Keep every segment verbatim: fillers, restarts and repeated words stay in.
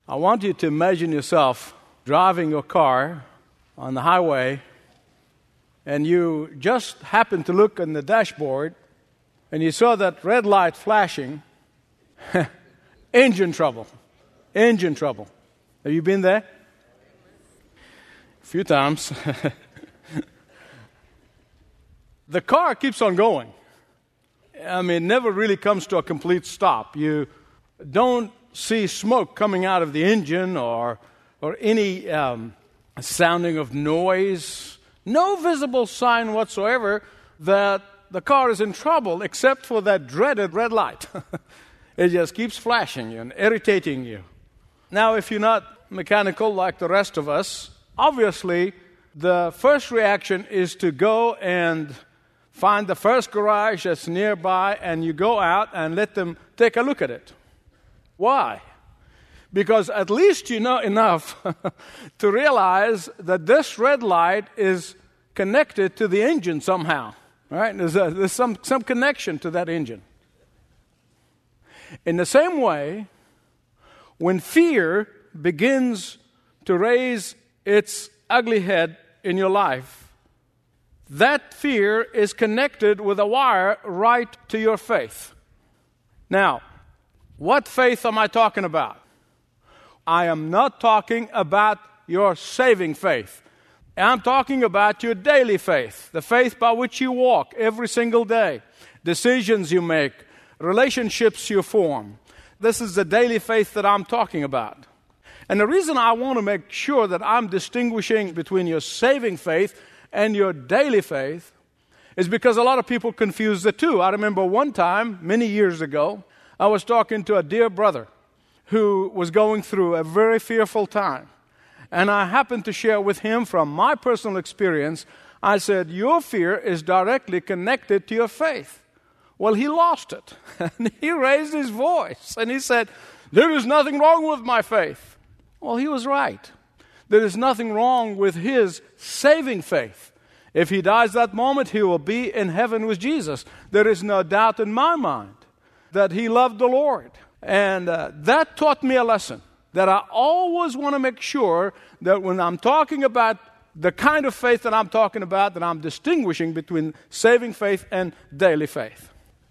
I want you to imagine yourself driving your car on the highway, and you just happened to look on the dashboard, and you saw that red light flashing. Engine trouble. Engine trouble. Have you been there? A few times. The car keeps on going. I mean, it never really comes to a complete stop. You don't see smoke coming out of the engine or or any um, sounding of noise. No visible sign whatsoever that the car is in trouble except for that dreaded red light. It just keeps flashing you and irritating you. Now, if you're not mechanical like the rest of us, obviously the first reaction is to go and find the first garage that's nearby, and you go out and let them take a look at it. Why? Because at least you know enough to realize that this red light is connected to the engine somehow. Right? There's, a, there's some, some connection to that engine. In the same way, when fear begins to raise its ugly head in your life, that fear is connected with a wire right to your faith. Now, what faith am I talking about? I am not talking about your saving faith. I'm talking about your daily faith, the faith by which you walk every single day, decisions you make, relationships you form. This is the daily faith that I'm talking about. And the reason I want to make sure that I'm distinguishing between your saving faith and your daily faith is because a lot of people confuse the two. I remember one time, many years ago, I was talking to a dear brother who was going through a very fearful time. And I happened to share with him from my personal experience. I said, your fear is directly connected to your faith. Well, he lost it. And he raised his voice and he said, there is nothing wrong with my faith. Well, he was right. There is nothing wrong with his saving faith. If he dies that moment, he will be in heaven with Jesus. There is no doubt in my mind that he loved the Lord. And uh, that taught me a lesson, that I always want to make sure that when I'm talking about the kind of faith that I'm talking about, that I'm distinguishing between saving faith and daily faith.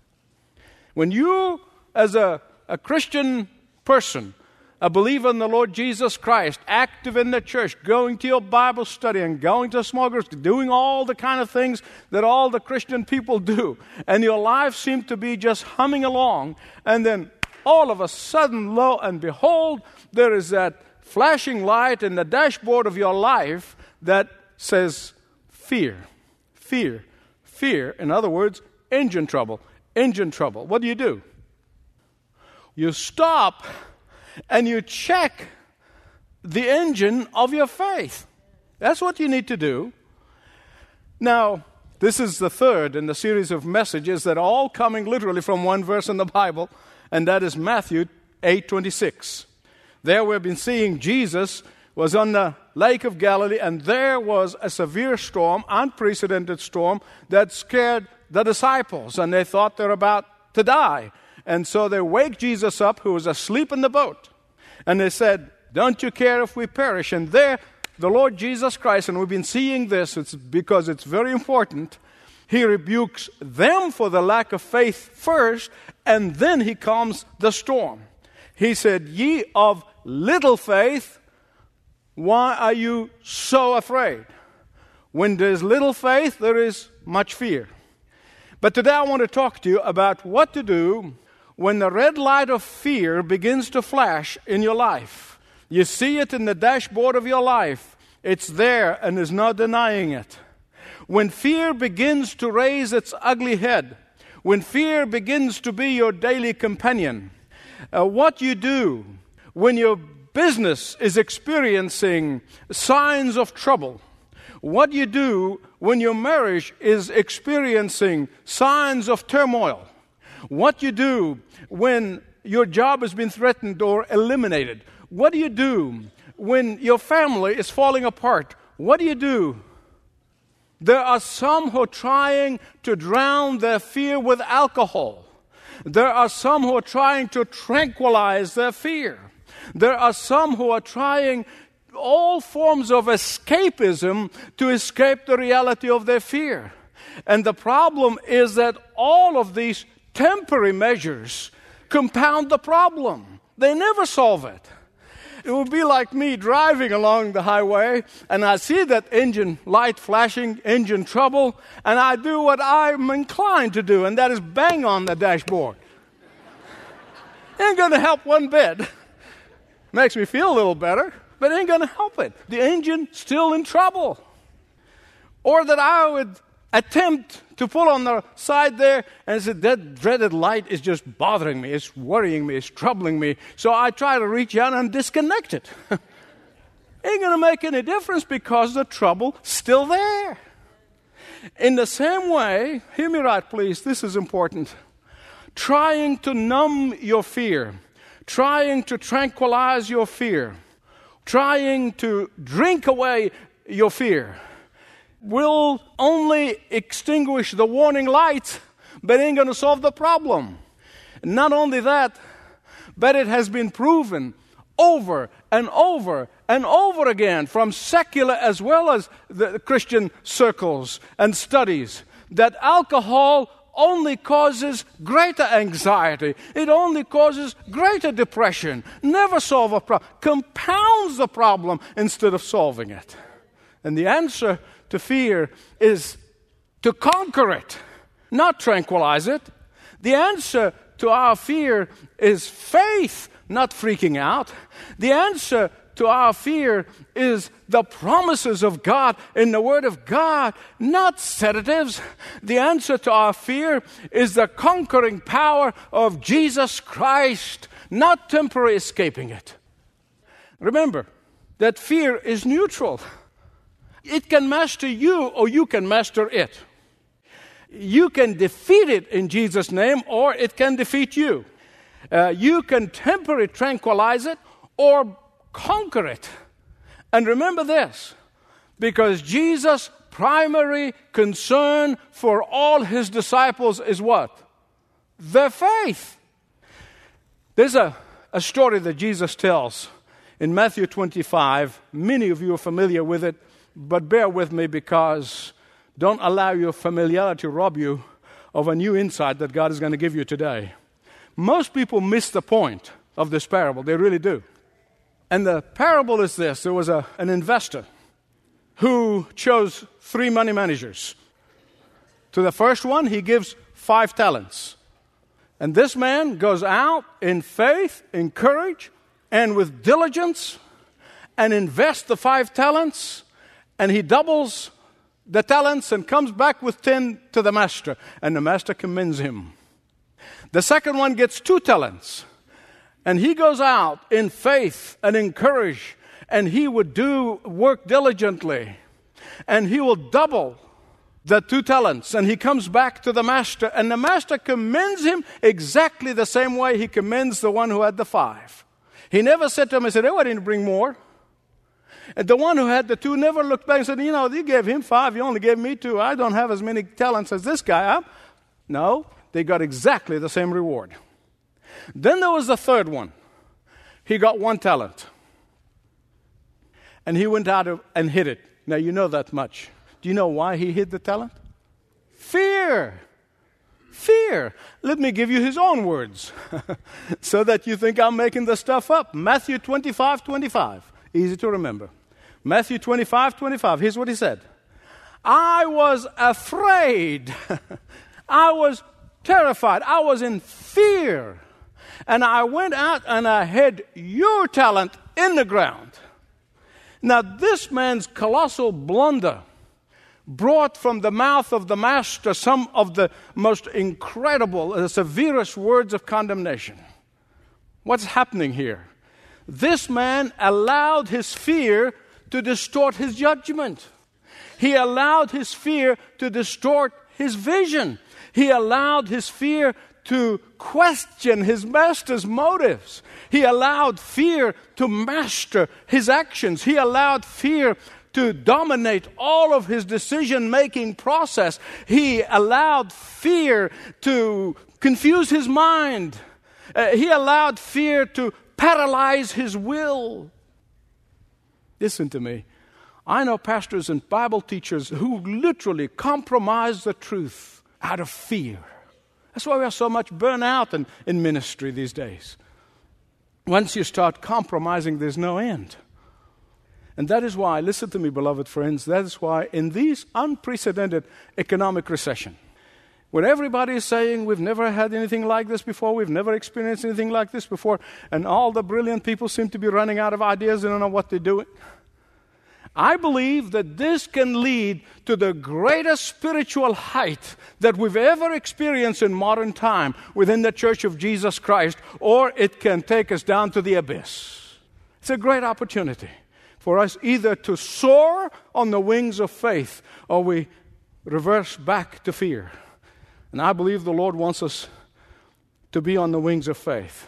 When you, as a, a Christian person, a believer in the Lord Jesus Christ, active in the church, going to your Bible study and going to small groups, doing all the kind of things that all the Christian people do, and your life seems to be just humming along, and then all of a sudden, lo and behold, there is that flashing light in the dashboard of your life that says fear, fear, fear. In other words, engine trouble, engine trouble. What do you do? You stop and you check the engine of your faith. That's what you need to do. Now, this is the third in the series of messages that are all coming literally from one verse in the Bible, and that is Matthew eight twenty-six. There we've been seeing Jesus was on the Lake of Galilee, and there was a severe storm, unprecedented storm, that scared the disciples, and they thought they're about to die. And so they wake Jesus up, who was asleep in the boat. And they said, don't you care if we perish? And there, the Lord Jesus Christ, and we've been seeing this, it's because it's very important, he rebukes them for the lack of faith first, and then he calms the storm. He said, ye of little faith, why are you so afraid? When there's little faith, there is much fear. But today I want to talk to you about what to do when the red light of fear begins to flash in your life. You see it in the dashboard of your life. It's there and there's no denying it. When fear begins to raise its ugly head, when fear begins to be your daily companion, uh, what you do when your business is experiencing signs of trouble, what you do when your marriage is experiencing signs of turmoil, what you do when your job has been threatened or eliminated, what do you do when your family is falling apart, what do you do? There are some who are trying to drown their fear with alcohol. There are some who are trying to tranquilize their fear. There are some who are trying all forms of escapism to escape the reality of their fear. And the problem is that all of these temporary measures compound the problem. They never solve it. It would be like me driving along the highway, and I see that engine light flashing, engine trouble, and I do what I'm inclined to do, and that is bang on the dashboard. Ain't going to help one bit. Makes me feel a little better, but ain't going to help it. The engine still in trouble. Or that I would attempt to pull on the side there and say, that dreaded light is just bothering me, it's worrying me, it's troubling me. So I try to reach out and disconnect it. Ain't going to make any difference because the trouble's still there. In the same way, hear me right please, this is important. Trying to numb your fear, trying to tranquilize your fear, trying to drink away your fear will only extinguish the warning light, but ain't going to solve the problem. Not only that, but it has been proven over and over and over again from secular as well as the Christian circles and studies that alcohol only causes greater anxiety. It only causes greater depression. Never solve a problem. Compounds the problem instead of solving it. And the answer to fear is to conquer it, not tranquilize it. The answer to our fear is faith, not freaking out. The answer to our fear is the promises of God in the Word of God, not sedatives. The answer to our fear is the conquering power of Jesus Christ, not temporary escaping it. Remember that fear is neutral. It can master you or you can master it. You can defeat it in Jesus' name or it can defeat you. Uh, you can temporarily tranquilize it or conquer it. And remember this, because Jesus' primary concern for all his disciples is what? Their faith. There's a, a story that Jesus tells in Matthew twenty-five. Many of you are familiar with it, but bear with me because don't allow your familiarity to rob you of a new insight that God is going to give you today. Most people miss the point of this parable. They really do. And the parable is this. There was a, an investor who chose three money managers. To the first one, he gives five talents. And this man goes out in faith, in courage, and with diligence, and invests the five talents, and he doubles the talents and comes back with ten to the master. And the master commends him. The second one gets two talents. And he goes out in faith and in courage, and he would do work diligently. And he will double the two talents, and he comes back to the master, and the master commends him exactly the same way he commends the one who had the five. He never said to him, he said, oh, I didn't bring more. And the one who had the two never looked back and said, you know, you gave him five, you only gave me two. I don't have as many talents as this guy. Huh? No, they got exactly the same reward. Then there was the third one. He got one talent. And he went out and hid it. Now, you know that much. Do you know why he hid the talent? Fear. Fear. Let me give you his own words so that you think I'm making the stuff up. Matthew twenty-five twenty-five. Easy to remember. Matthew twenty-five twenty-five. Here's what he said. I was afraid. I was terrified. I was in fear. And I went out and I hid your talent in the ground. Now, this man's colossal blunder brought from the mouth of the master some of the most incredible, the severest words of condemnation. What's happening here? This man allowed his fear to distort his judgment. He allowed his fear to distort his vision. He allowed his fear to question his master's motives. He allowed fear to master his actions. He allowed fear to dominate all of his decision-making process. He allowed fear to confuse his mind. Uh, he allowed fear to paralyze his will. Listen to me. I know pastors and Bible teachers who literally compromise the truth out of fear. That's why we have so much burnout in, in ministry these days. Once you start compromising, there's no end. And that is why, listen to me, beloved friends, that is why in these unprecedented economic recession, when everybody is saying we've never had anything like this before, we've never experienced anything like this before, and all the brilliant people seem to be running out of ideas and don't know what they're doing, I believe that this can lead to the greatest spiritual height that we've ever experienced in modern time within the Church of Jesus Christ, or it can take us down to the abyss. It's a great opportunity for us either to soar on the wings of faith or we reverse back to fear. And I believe the Lord wants us to be on the wings of faith.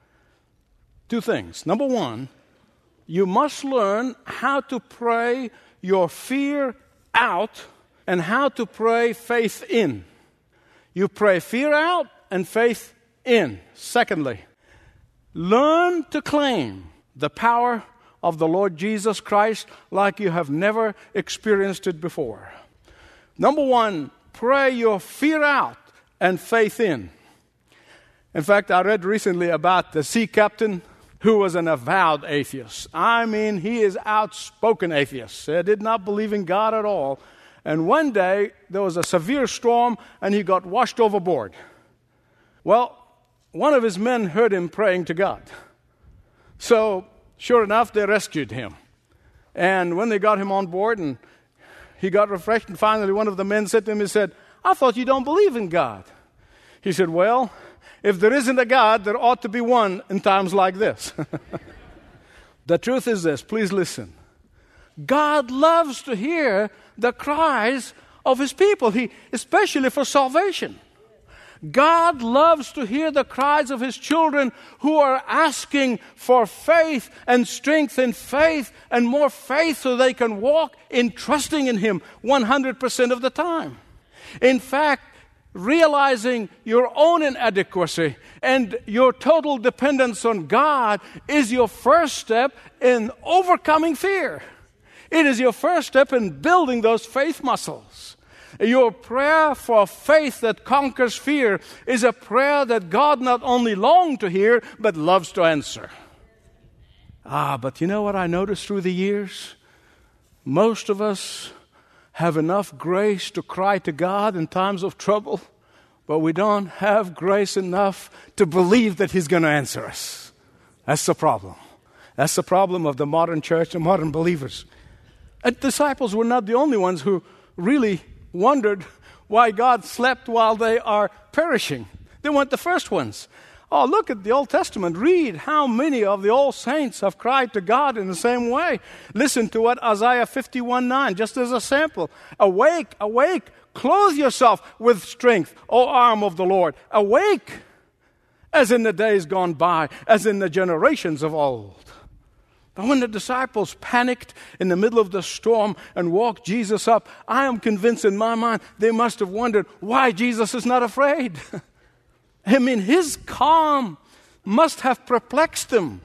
Two things. Number one, you must learn how to pray your fear out and how to pray faith in. You pray fear out and faith in. Secondly, learn to claim the power of the Lord Jesus Christ like you have never experienced it before. Number one, pray your fear out and faith in. In fact, I read recently about the sea captain who was an avowed atheist. I mean, he is outspoken atheist. He did not believe in God at all. And one day, there was a severe storm, and he got washed overboard. Well, one of his men heard him praying to God. So, sure enough, they rescued him. And when they got him on board, and he got refreshed, and finally one of the men said to him, he said, "I thought you don't believe in God." He said, "Well, if there isn't a God, there ought to be one in times like this." The truth is this, please listen. God loves to hear the cries of his people, he, especially for salvation. God loves to hear the cries of his children who are asking for faith and strength in faith and more faith so they can walk in trusting in him one hundred percent of the time. In fact, realizing your own inadequacy and your total dependence on God is your first step in overcoming fear. It is your first step in building those faith muscles. Your prayer for faith that conquers fear is a prayer that God not only longs to hear, but loves to answer. Ah, but you know what I noticed through the years? Most of us have enough grace to cry to God in times of trouble, but we don't have grace enough to believe that he's going to answer us. That's the problem. That's the problem of the modern church and modern believers. And disciples were not the only ones who really wondered why God slept while they are perishing. They weren't the first ones. Oh, look at the Old Testament. Read how many of the old saints have cried to God in the same way. Listen to what Isaiah fifty-one nine, just as a sample. Awake, awake, clothe yourself with strength, O arm of the Lord. Awake, as in the days gone by, as in the generations of old. But when the disciples panicked in the middle of the storm and walked Jesus up, I am convinced in my mind they must have wondered why Jesus is not afraid. I mean, his calm must have perplexed them.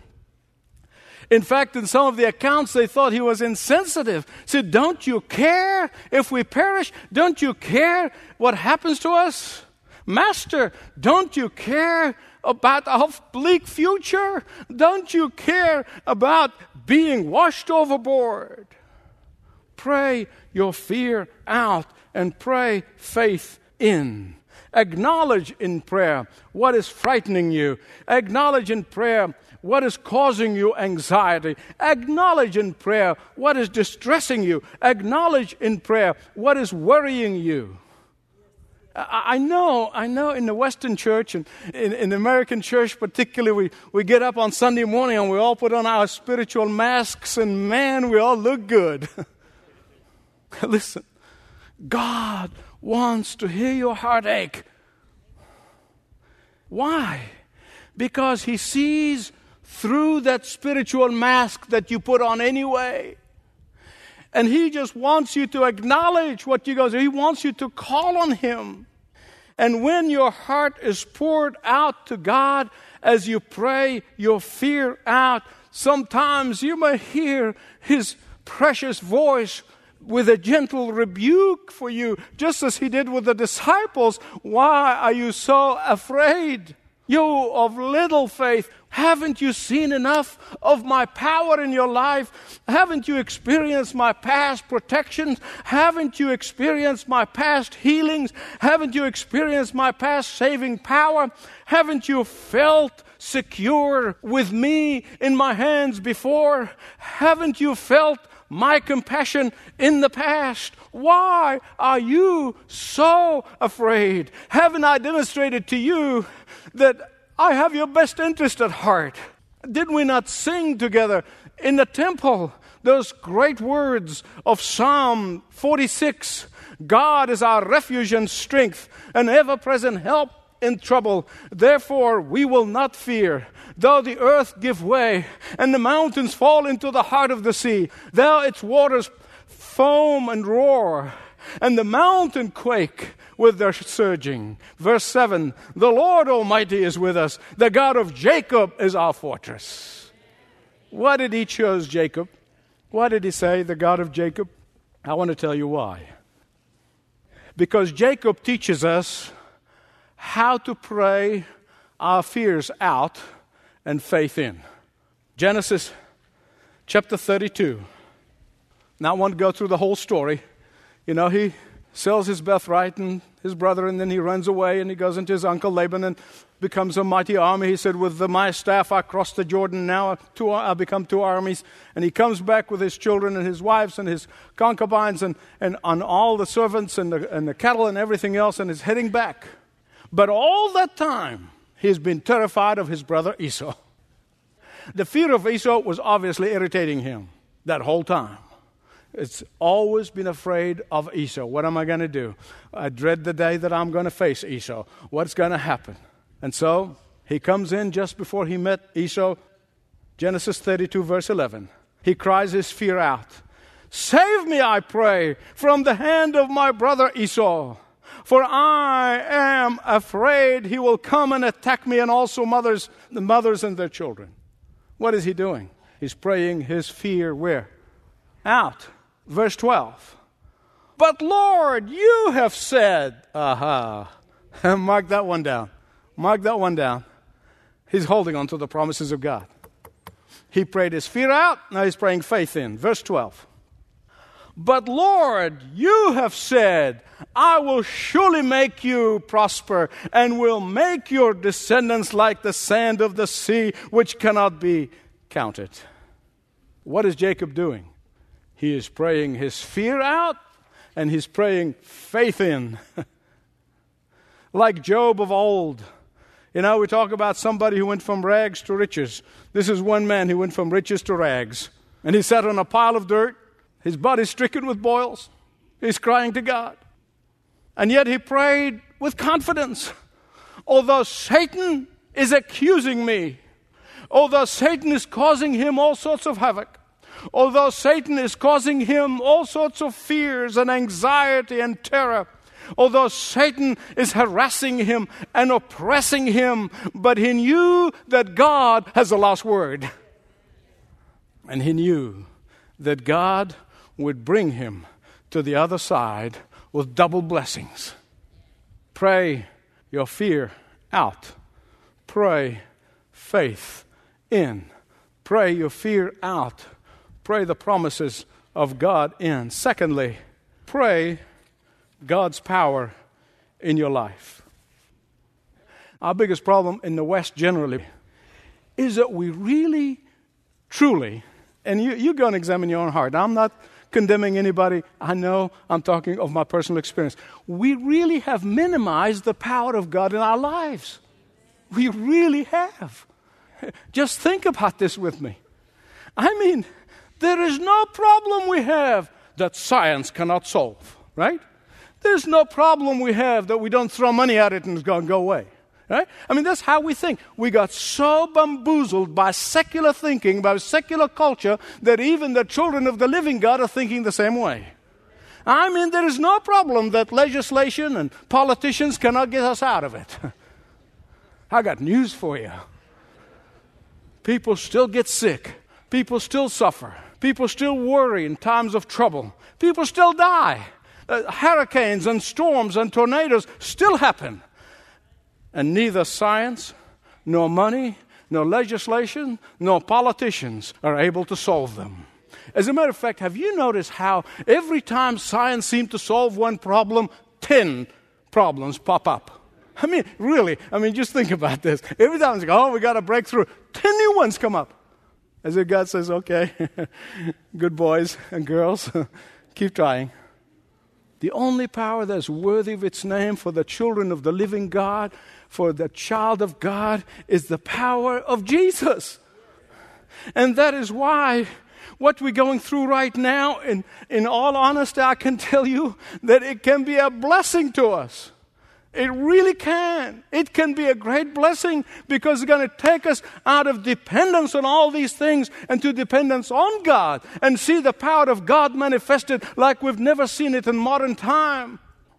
In fact, in some of the accounts, they thought he was insensitive. Said, "Don't you care if we perish? Don't you care what happens to us? Master, don't you care about our bleak future? Don't you care about being washed overboard?" Pray your fear out and pray faith in. Acknowledge in prayer what is frightening you. Acknowledge in prayer what is causing you anxiety. Acknowledge in prayer what is distressing you. Acknowledge in prayer what is worrying you. I know, I know in the Western church and in, in the American church particularly, we, we get up on Sunday morning and we all put on our spiritual masks and man, we all look good. Listen, God wants to hear your heartache. Why? Because he sees through that spiritual mask that you put on anyway. And he just wants you to acknowledge what you go through. He wants you to call on him. And when your heart is poured out to God as you pray your fear out, sometimes you may hear His precious voice with a gentle rebuke for you, just as He did with the disciples. Why are you so afraid? You of little faith, haven't you seen enough of my power in your life? Haven't you experienced my past protections? Haven't you experienced my past healings? Haven't you experienced my past saving power? Haven't you felt secure with me in my hands before? Haven't you felt my compassion in the past? Why are you so afraid? Haven't I demonstrated to you that I have your best interest at heart? Did we not sing together in the temple those great words of Psalm forty-six? God is our refuge and strength, an ever-present help in trouble. Therefore we will not fear, though the earth give way and the mountains fall into the heart of the sea, though its waters foam and roar, and the mountain quake with their surging. Verse seven, the Lord Almighty is with us. The God of Jacob is our fortress. Why did He choose Jacob? Why did He say the God of Jacob? I want to tell you why. Because Jacob teaches us how to pray our fears out and faith in. Genesis chapter thirty-two. Now I want to go through the whole story. You know, he sells his birthright and his brother, and then he runs away and he goes into his uncle Laban and becomes a mighty army. He said, with the, my staff I crossed the Jordan, now two, I become two armies. And he comes back with his children and his wives and his concubines and, and on all the servants and the, and the cattle and everything else, and is heading back. But all that time, he's been terrified of his brother Esau. The fear of Esau was obviously irritating him that whole time. It's always been afraid of Esau. What am I going to do? I dread the day that I'm going to face Esau. What's going to happen? And so he comes in just before he met Esau. Genesis thirty-two, verse eleven. He cries his fear out. Save me, I pray, from the hand of my brother Esau. For I am afraid he will come and attack me, and also mothers, the mothers and their children. What is he doing? He's praying his fear where? Out. Verse twelve. But Lord, you have said, aha. Mark that one down. Mark that one down. He's holding on to the promises of God. He prayed his fear out. Now he's praying faith in. Verse twelve. But Lord, you have said, I will surely make you prosper and will make your descendants like the sand of the sea, which cannot be counted. What is Jacob doing? He is praying his fear out and he's praying faith in. Like Job of old. You know, we talk about somebody who went from rags to riches. This is one man who went from riches to rags. And he sat on a pile of dirt. His body stricken with boils. He's crying to God. And yet he prayed with confidence. Although Satan is accusing me, although Satan is causing him all sorts of havoc, although Satan is causing him all sorts of fears and anxiety and terror, although Satan is harassing him and oppressing him, but he knew that God has the last word. And he knew that God would bring him to the other side with double blessings. Pray your fear out. Pray faith in. Pray your fear out. Pray the promises of God in. Secondly, pray God's power in your life. Our biggest problem in the West generally is that we really, truly, and you, you go and examine your own heart. I'm not condemning anybody. I know I'm talking of my personal experience. We really have minimized the power of God in our lives. We really have. Just think about this with me. I mean, there is no problem we have that science cannot solve, right? There's no problem we have that we don't throw money at it and it's going to go away, right? I mean, that's how we think. We got so bamboozled by secular thinking, by secular culture, that even the children of the living God are thinking the same way. I mean, there is no problem that legislation and politicians cannot get us out of it. I got news for you. people still get sick. People still suffer. People still worry in times of trouble. People still die. Uh, hurricanes and storms and tornadoes still happen. And neither science, nor money, nor legislation, nor politicians are able to solve them. As a matter of fact, have you noticed how every time science seems to solve one problem, ten problems pop up? I mean, really, I mean, just think about this. Every time it's like, oh, we got a breakthrough, ten new ones come up. As if God says, okay, good boys and girls, keep trying. The only power that's worthy of its name for the children of the living God, for the child of God, is the power of Jesus. And that is why what we're going through right now, in, in all honesty, I can tell you that it can be a blessing to us. It really can. It can be a great blessing because it's going to take us out of dependence on all these things and to dependence on God and see the power of God manifested like we've never seen it in modern time.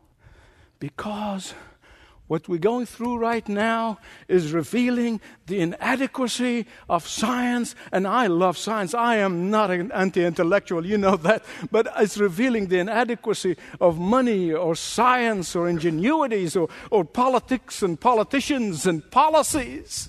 Because what we're going through right now is revealing the inadequacy of science. And I love science. I am not an anti-intellectual, you know that. But it's revealing the inadequacy of money or science or ingenuities or, or politics and politicians and policies.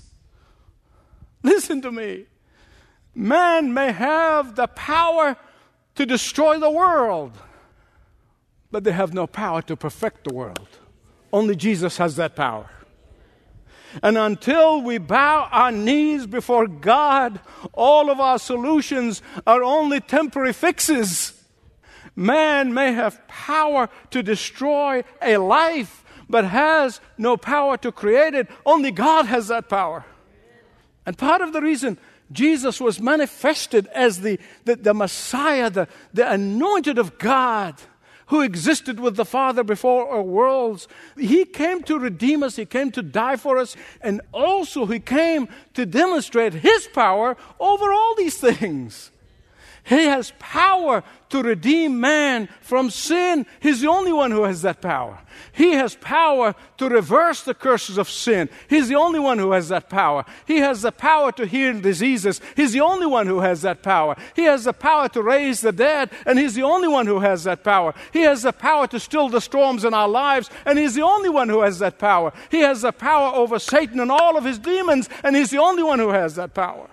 Listen to me. Man may have the power to destroy the world, but they have no power to perfect the world. Only Jesus has that power. And until we bow our knees before God, all of our solutions are only temporary fixes. Man may have power to destroy a life, but has no power to create it. Only God has that power. And part of the reason Jesus was manifested as the, the, the Messiah, the, the anointed of God, who existed with the Father before our worlds. He came to redeem us. He came to die for us. And also He came to demonstrate His power over all these things. He has power to redeem man from sin. He's the only one who has that power. He has power to reverse the curses of sin. He's the only one who has that power. He has the power to heal diseases. He's the only one who has that power. He has the power to raise the dead, and He's the only one who has that power. He has the power to still the storms in our lives, and He's the only one who has that power. He has the power over Satan and all of his demons, and He's the only one who has that power.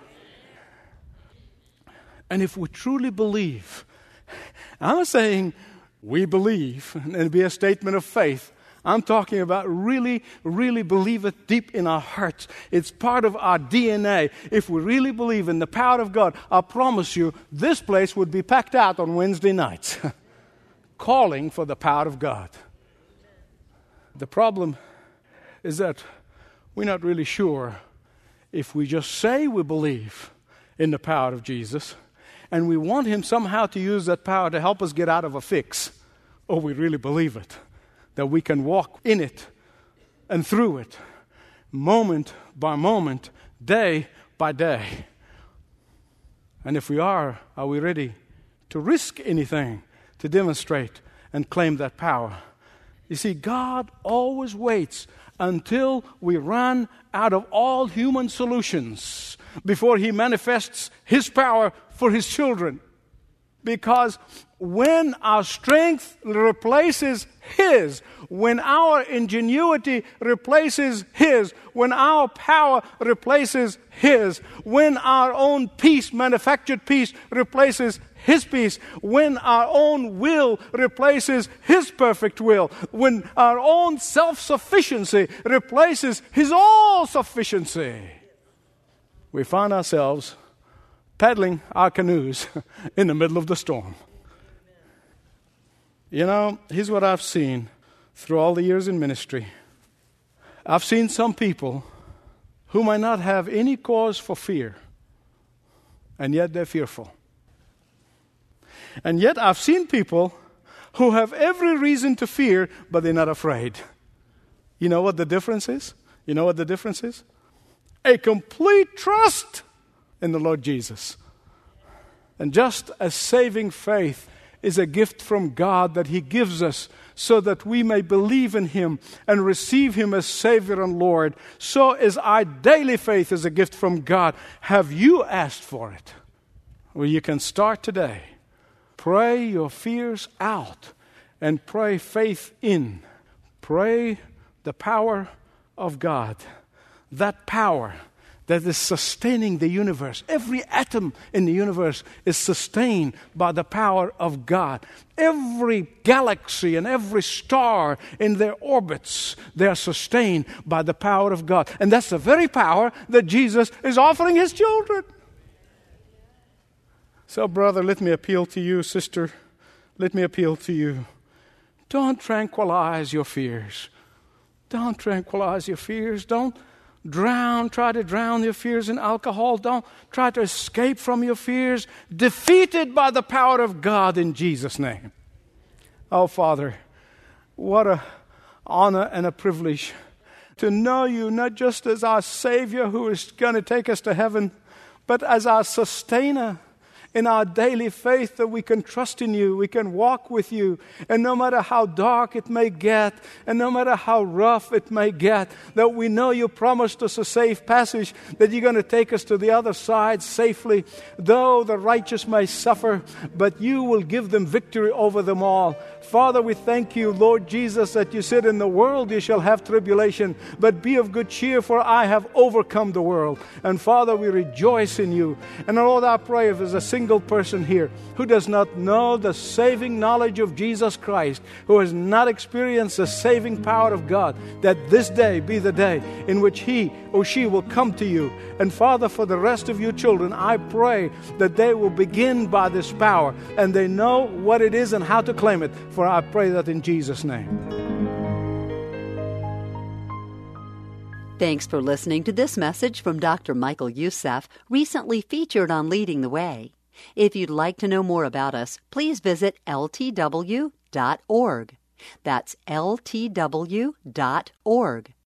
And if we truly believe, I'm not saying we believe, and it'd be a statement of faith. I'm talking about really, really believe it deep in our hearts. It's part of our D N A. If we really believe in the power of God, I promise you, this place would be packed out on Wednesday nights, calling for the power of God. The problem is that we're not really sure if we just say we believe in the power of Jesus, and we want Him somehow to use that power to help us get out of a fix, or we really believe it, that we can walk in it and through it, moment by moment, day by day. And if we are, are we ready to risk anything to demonstrate and claim that power? You see, God always waits until we run out of all human solutions before He manifests His power for His children. Because when our strength replaces His, when our ingenuity replaces His, when our power replaces His, when our own peace, manufactured peace, replaces His peace, when our own will replaces His perfect will, when our own self-sufficiency replaces His all-sufficiency, we find ourselves paddling our canoes in the middle of the storm. You know, here's what I've seen through all the years in ministry. I've seen some people who might not have any cause for fear, and yet they're fearful. And yet I've seen people who have every reason to fear, but they're not afraid. You know what the difference is? You know what the difference is? A complete trust in the Lord Jesus. And just as saving faith is a gift from God that He gives us so that we may believe in Him and receive Him as Savior and Lord. So is our daily faith is a gift from God. Have you asked for it? Well, you can start today. Pray your fears out and pray faith in. Pray the power of God. That power that is sustaining the universe. Every atom in the universe is sustained by the power of God. Every galaxy and every star in their orbits, they are sustained by the power of God. And that's the very power that Jesus is offering His children. So, brother, let me appeal to you. Sister, let me appeal to you. Don't tranquilize your fears. Don't tranquilize your fears. Don't drown, try to drown your fears in alcohol. Don't try to escape from your fears. Defeated by the power of God in Jesus' name. Oh, Father, what an honor and a privilege to know You not just as our Savior who is going to take us to heaven, but as our sustainer in our daily faith, that we can trust in You, we can walk with You, and no matter how dark it may get, and no matter how rough it may get, that we know You promised us a safe passage, that You're going to take us to the other side safely. Though the righteous may suffer, but You will give them victory over them all. Father, we thank You, Lord Jesus, that You said in the world you shall have tribulation, but be of good cheer, for I have overcome the world. And Father, we rejoice in You. And Lord, I pray if there's a single person here who does not know the saving knowledge of Jesus Christ, who has not experienced the saving power of God, that this day be the day in which he or she will come to You. And Father, for the rest of Your children, I pray that they will begin by this power and they know what it is and how to claim it. For I pray that in Jesus' name. Thanks for listening to this message from Doctor Michael Youssef, recently featured on Leading the Way. If you'd like to know more about us, please visit L T W dot org. That's L T W dot org.